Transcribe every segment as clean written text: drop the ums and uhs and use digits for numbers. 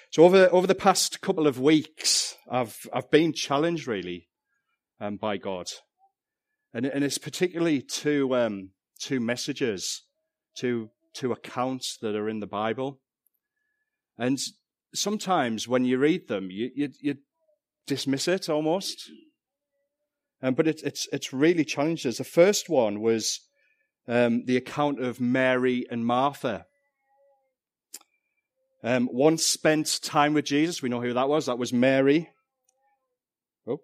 So over the past couple of weeks, I've been challenged really by God, and it's particularly two messages, two accounts that are in the Bible, and sometimes when you read them, you dismiss it almost, but it's really challenging. The first one was the account of Mary and Martha. One spent time with Jesus. We know who that was. That was Mary. Oh.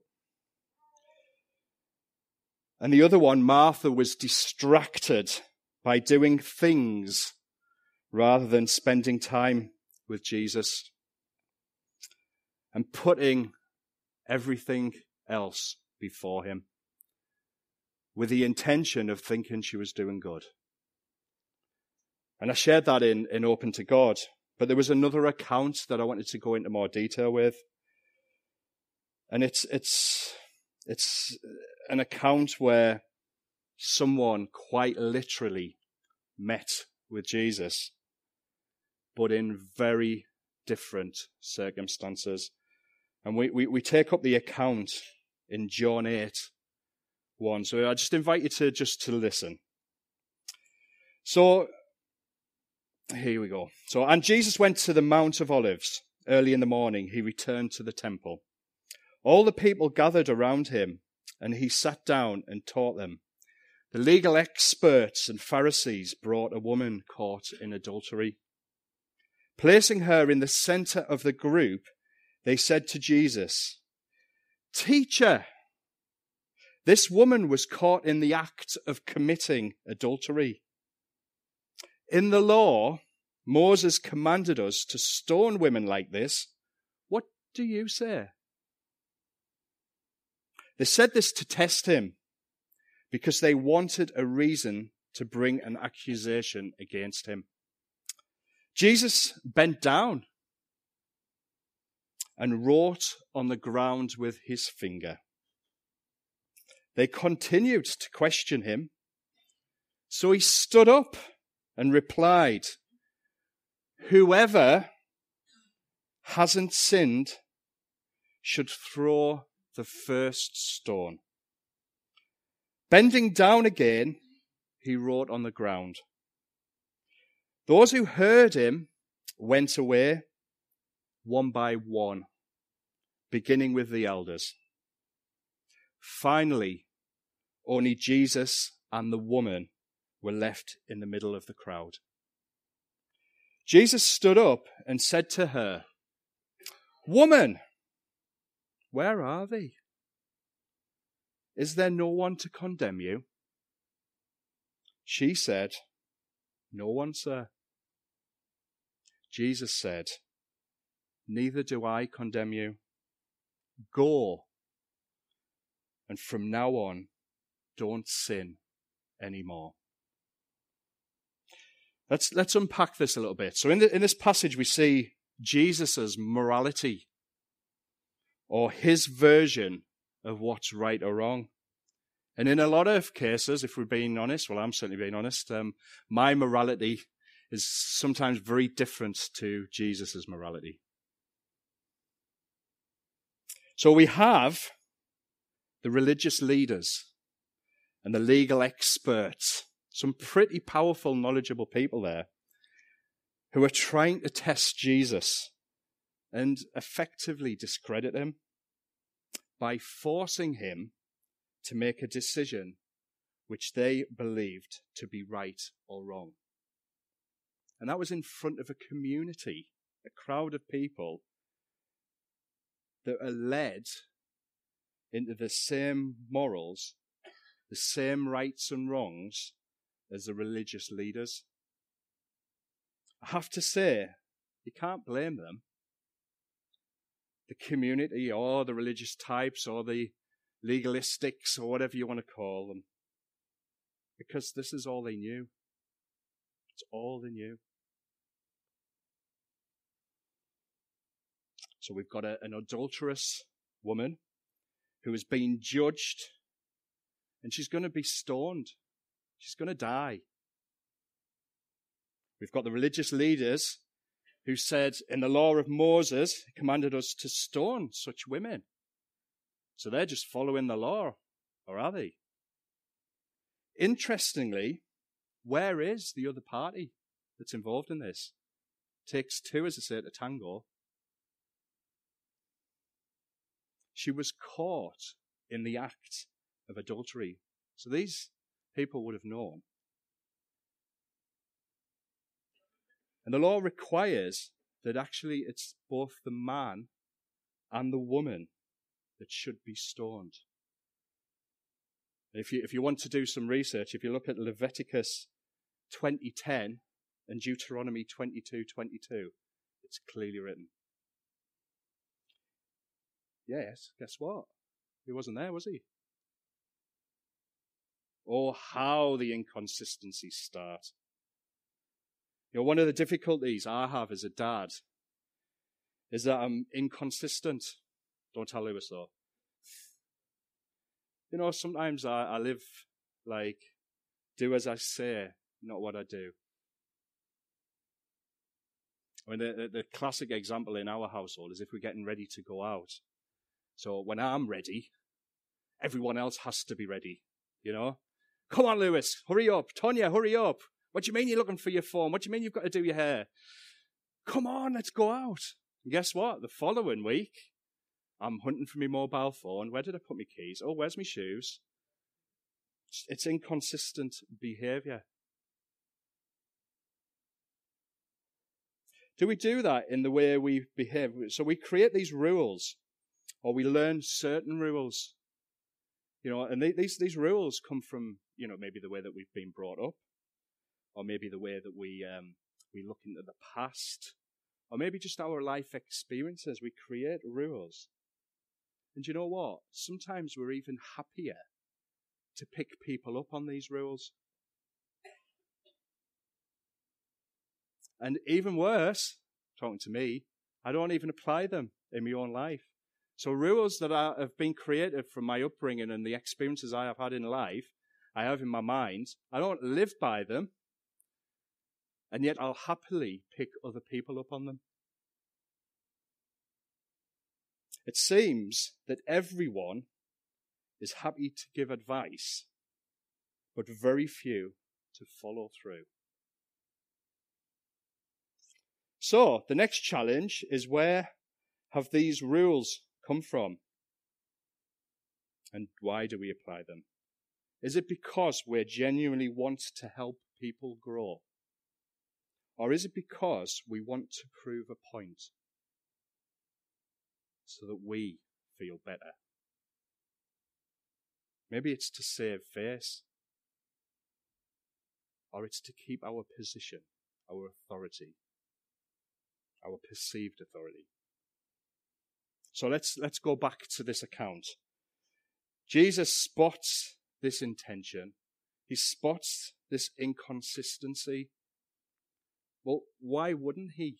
And the other one, Martha, was distracted by doing things rather than spending time with Jesus and putting everything else before him with the intention of thinking she was doing good. And I shared that in Open to God. But there was another account that I wanted to go into more detail with. And it's an account where someone quite literally met with Jesus, but in very different circumstances. And we take up the account in John 8:1. So I just invite you to listen. So here we go. So, and Jesus went to the Mount of Olives. Early in the morning, he returned to the temple. All the people gathered around him, and he sat down and taught them. The legal experts and Pharisees brought a woman caught in adultery. Placing her in the center of the group, they said to Jesus, "Teacher, this woman was caught in the act of committing adultery. In the law, Moses commanded us to stone women like this. What do you say?" They said this to test him because they wanted a reason to bring an accusation against him. Jesus bent down and wrote on the ground with his finger. They continued to question him, so he stood up and replied, "Whoever hasn't sinned should throw the first stone." Bending down again, he wrote on the ground. Those who heard him went away one by one, beginning with the elders. Finally, only Jesus and the woman were left in the middle of the crowd. Jesus stood up and said to her, "Woman, where are they? Is there no one to condemn you?" She said, "No one, sir." Jesus said, "Neither do I condemn you. Go, and from now on, don't sin anymore." Let's unpack this a little bit. So in this passage, we see Jesus' morality, or his version of what's right or wrong. And in a lot of cases, if we're being honest, well, I'm certainly being honest, my morality is sometimes very different to Jesus' morality. So we have the religious leaders and the legal experts, some pretty powerful, knowledgeable people there, who are trying to test Jesus and effectively discredit him by forcing him to make a decision which they believed to be right or wrong. And that was in front of a community, a crowd of people that are led into the same morals, the same rights and wrongs as the religious leaders. I have to say, you can't blame them. The community or the religious types or the legalistics or whatever you want to call them. Because this is all they knew. It's all they knew. So we've got an adulterous woman who is being judged, and she's going to be stoned. She's going to die. We've got the religious leaders who said, in the law of Moses, he commanded us to stone such women. So they're just following the law, or are they? Interestingly, where is the other party that's involved in this? Takes two, as I say, to tango. She was caught in the act of adultery. So these people would have known. And the law requires that actually it's both the man and the woman that should be stoned. If you want to do some research, if you look at Leviticus 20:10 and Deuteronomy 22:22, it's clearly written. Yes, guess what? He wasn't there, was he? Oh, how the inconsistencies start. You know, one of the difficulties I have as a dad is that I'm inconsistent. Don't tell Lewis, though. You know, sometimes I live like, do as I say, not what I do. I mean, the classic example in our household is if we're getting ready to go out. So when I'm ready, everyone else has to be ready, you know? Come on, Lewis, hurry up. Tonya, hurry up. What do you mean you're looking for your phone? What do you mean you've got to do your hair? Come on, let's go out. And guess what? The following week, I'm hunting for my mobile phone. Where did I put my keys? Oh, where's my shoes? It's inconsistent behavior. Do we do that in the way we behave? So we create these rules, or we learn certain rules. You know, and these rules come from, you know, maybe the way that we've been brought up, or maybe the way that we look into the past, or maybe just our life experiences. We create rules. And you know what? Sometimes we're even happier to pick people up on these rules. And even worse, talking to me, I don't even apply them in my own life. So rules that have been created from my upbringing and the experiences I have had in life, I have in my mind, I don't live by them, and yet I'll happily pick other people up on them. It seems that everyone is happy to give advice, but very few to follow through. So, the next challenge is, where have these rules come from? And why do we apply them? Is it because we genuinely want to help people grow? Or is it because we want to prove a point so that we feel better? Maybe it's to save face, or it's to keep our position, our authority, our perceived authority. So let's go back to this account. Jesus spots this intention. He spots this inconsistency. Well, why wouldn't he?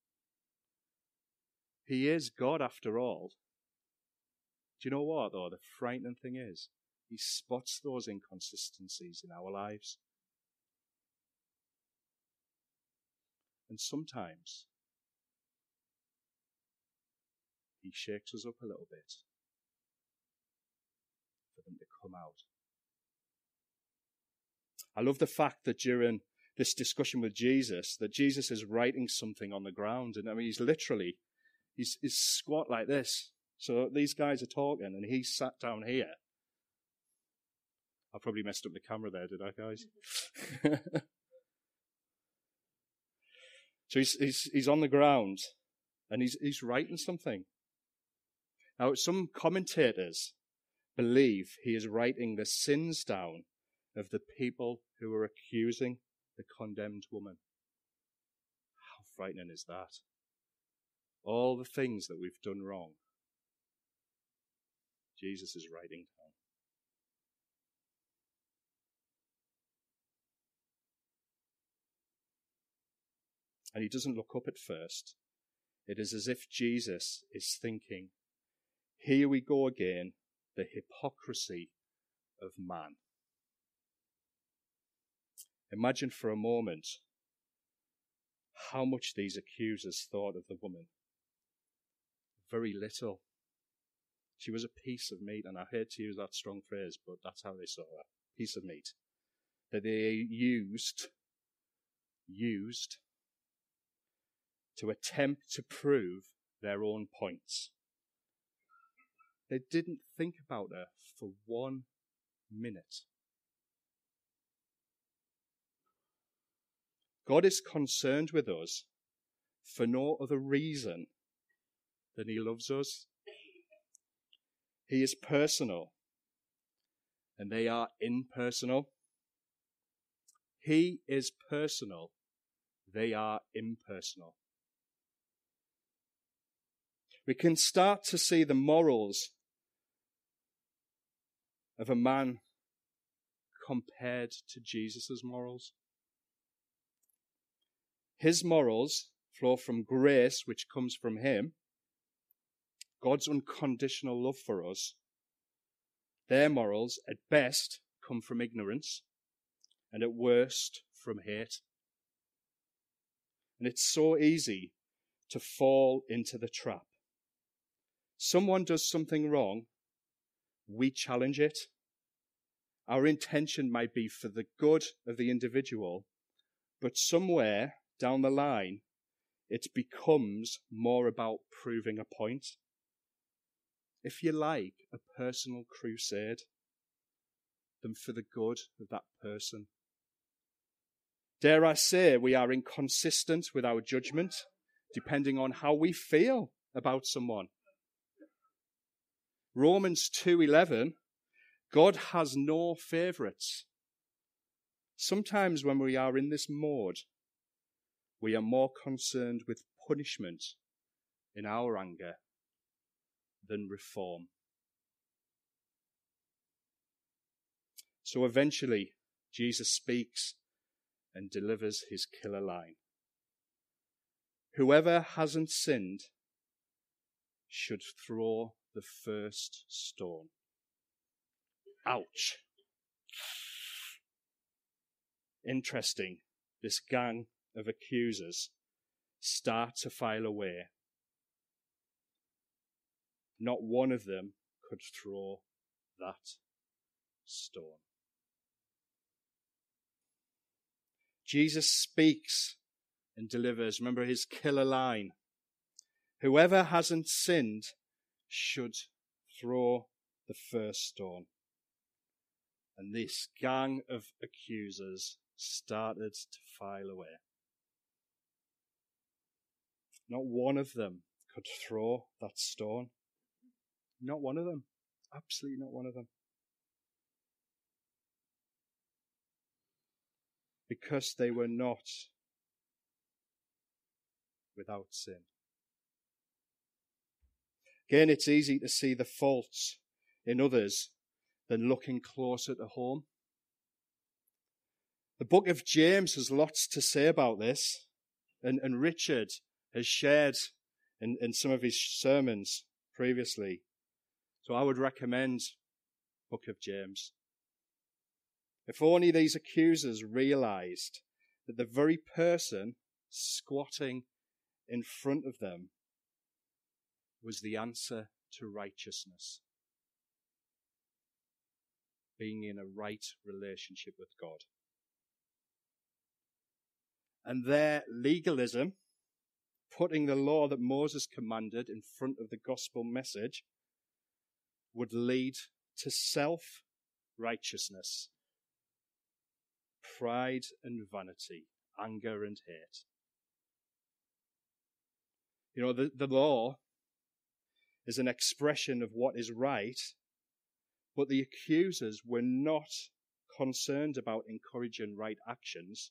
He is God after all. Do you know what, though? The frightening thing is, he spots those inconsistencies in our lives. And sometimes he shakes us up a little bit for them to come out. I love the fact that during this discussion with Jesus, that Jesus is writing something on the ground. And I mean, he's squat like this. So these guys are talking and he's sat down here. I probably messed up the camera there, did I, guys? So he's on the ground and he's writing something. Now, some commentators believe he is writing the sins down of the people who are accusing the condemned woman. How frightening is that? All the things that we've done wrong, Jesus is writing down. And he doesn't look up at first. It is as if Jesus is thinking, here we go again, the hypocrisy of man. Imagine for a moment how much these accusers thought of the woman. Very little. She was a piece of meat, and I hate to use that strong phrase, but that's how they saw her. Piece of meat. That they used to attempt to prove their own points. They didn't think about her for 1 minute. God is concerned with us for no other reason than he loves us. He is personal, and they are impersonal. He is personal, they are impersonal. We can start to see the morals of a man compared to Jesus' morals. His morals flow from grace, which comes from him, God's unconditional love for us. Their morals, at best, come from ignorance, and at worst, from hate. And it's so easy to fall into the trap. Someone does something wrong, we challenge it. Our intention might be for the good of the individual, but somewhere down the line, it becomes more about proving a point. If you like, a personal crusade than for the good of that person. Dare I say, we are inconsistent with our judgment, depending on how we feel about someone. Romans 2:11, God has no favourites. Sometimes when we are in this mode, we are more concerned with punishment in our anger than reform. So eventually, Jesus speaks and delivers his killer line. Whoever hasn't sinned should throw the first stone. Ouch. Interesting. This gang of accusers start to file away. Not one of them could throw that stone. Jesus speaks and delivers. Remember his killer line. Whoever hasn't sinned should throw the first stone. And this gang of accusers started to file away. Not one of them could throw that stone. Not one of them. Absolutely not one of them. Because they were not without sin. Again, it's easy to see the faults in others than looking closer to home. The book of James has lots to say about this, and Richard has shared in some of his sermons previously. So I would recommend the book of James. If only these accusers realized that the very person squatting in front of them was the answer to righteousness. Being in a right relationship with God. And their legalism, putting the law that Moses commanded in front of the gospel message, would lead to self-righteousness, pride and vanity, anger and hate. You know, the law is an expression of what is right, but the accusers were not concerned about encouraging right actions,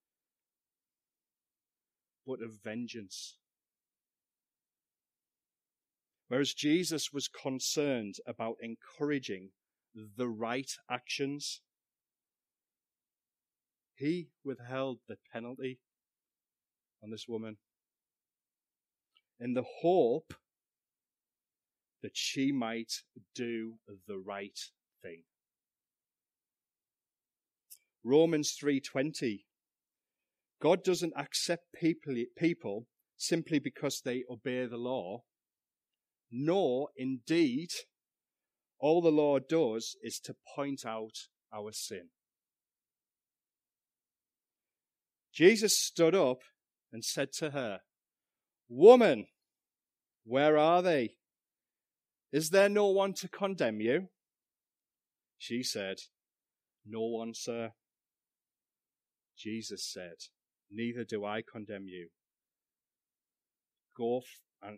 but of vengeance. Whereas Jesus was concerned about encouraging the right actions, he withheld the penalty on this woman in the hope that she might do the right thing. Romans 3:20 God doesn't accept people simply because they obey the law. Nor, indeed, all the law does is to point out our sin. Jesus stood up and said to her, "Woman, where are they? Is there no one to condemn you?" She said, "No one, sir." Jesus said, "Neither do I condemn you. Go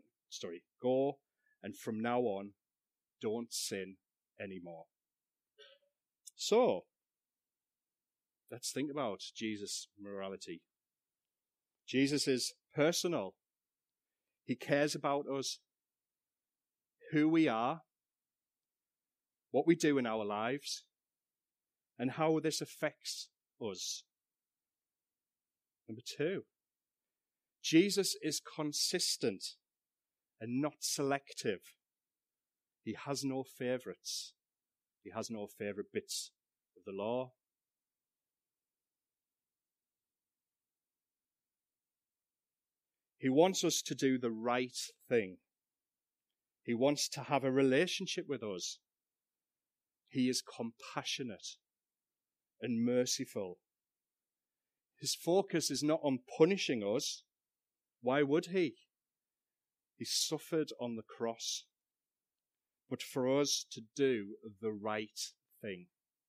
and from now on, don't sin anymore." So, let's think about Jesus' morality. Jesus is personal. He cares about us, who we are, what we do in our lives, and how this affects us. Number 2, Jesus is consistent and not selective. He has no favorites. He has no favorite bits of the law. He wants us to do the right thing. He wants to have a relationship with us. He is compassionate and merciful. His focus is not on punishing us. Why would he? He suffered on the cross, but for us to do the right thing.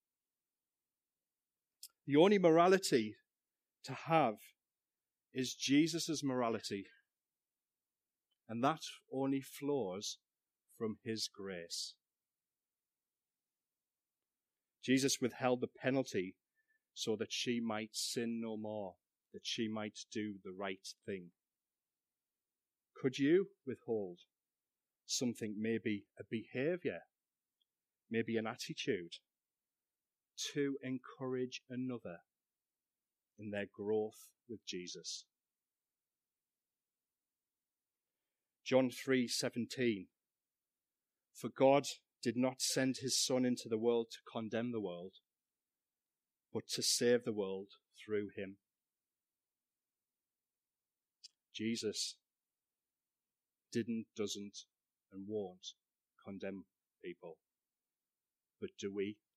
The only morality to have is Jesus' morality, and that only flows from his grace. Jesus withheld the penalty so that she might sin no more, that she might do the right thing. Could you withhold something, maybe a behavior, maybe an attitude, to encourage another in their growth with Jesus? John 3:17. For God did not send his Son into the world to condemn the world, but to save the world through him. Jesus didn't, doesn't, and won't condemn people. But do we?